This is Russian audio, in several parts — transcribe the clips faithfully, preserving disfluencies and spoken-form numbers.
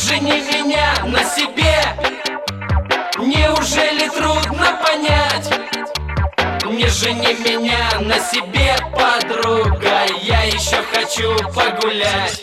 жени меня на себе. Неужели трудно понять? Не жени меня на себе, подруга, я еще хочу погулять.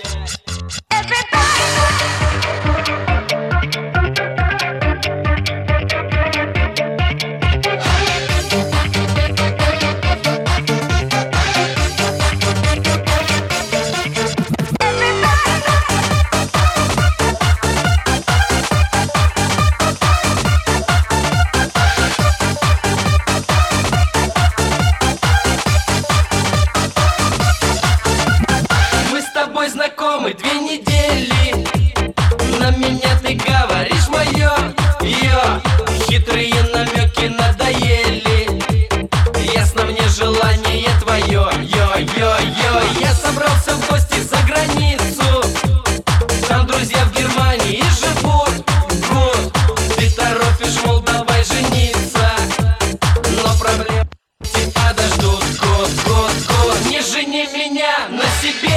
Знакомы две недели, на меня ты говоришь мое, ее хитрые намеки надоели. Ясно мне желание твое, йо-йо-йо. Я собрался в гости за границу, там друзья в Германии живут. Гуд, ты торопишь, мол, давай жениться, но проблемы подождут. Гуд, гуд, гуд, не жени меня на себе.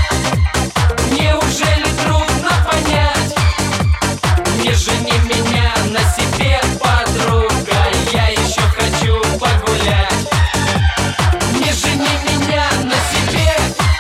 Неужели трудно понять? Не жени меня на себе, подруга, я еще хочу погулять. Не жени меня на себе,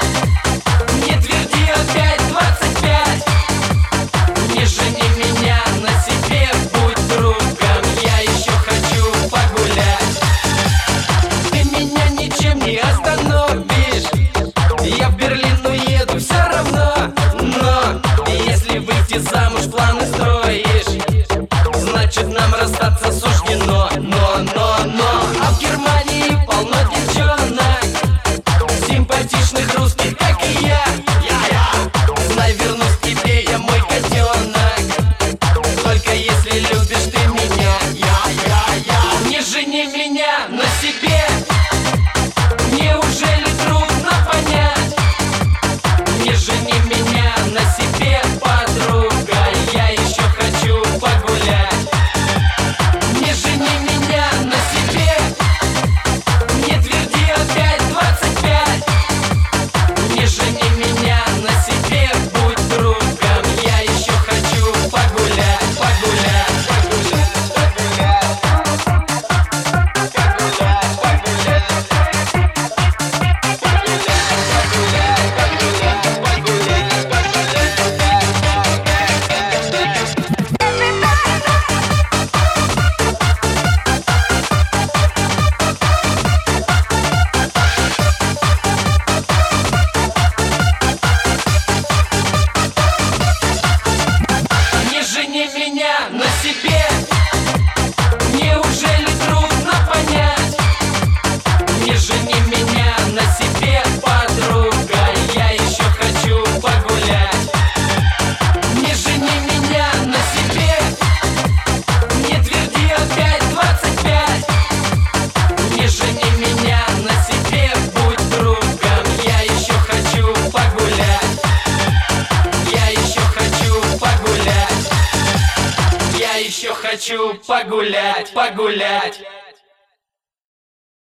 не тверди опять двадцать пять. Не жени меня на себе, будь другом, я еще хочу погулять. Ты меня ничем не остановишь, я в Берлин уеду все равно. Но если выйти замуж планы строишь, значит нам расстаться суждено. Но, но, но, а в Германии полно девчонок, симпатичных русских, как и я. Я, я, знай, вернусь к тебе, я мой котенок, только если любишь ты меня. Я, я, я, не жени меня на себе. Неужели трудно понять? Не жени меня на себе, подруга, я еще хочу погулять. Не жени меня на себе, не тверди опять двадцать пять. Не жени меня на себе, будь другом, я еще хочу погулять, погулять, погулять, погулять, погулять, погулять, не жени меня на себе. Неужели трудно понять? Не жени меня на себе, подруга, я еще хочу погулять. Не жени меня на себе, не тверди опять двадцать пять. Не жени меня на себе, будь другом, я еще хочу погулять. Я еще хочу погулять. Я еще хочу погулять, погулять.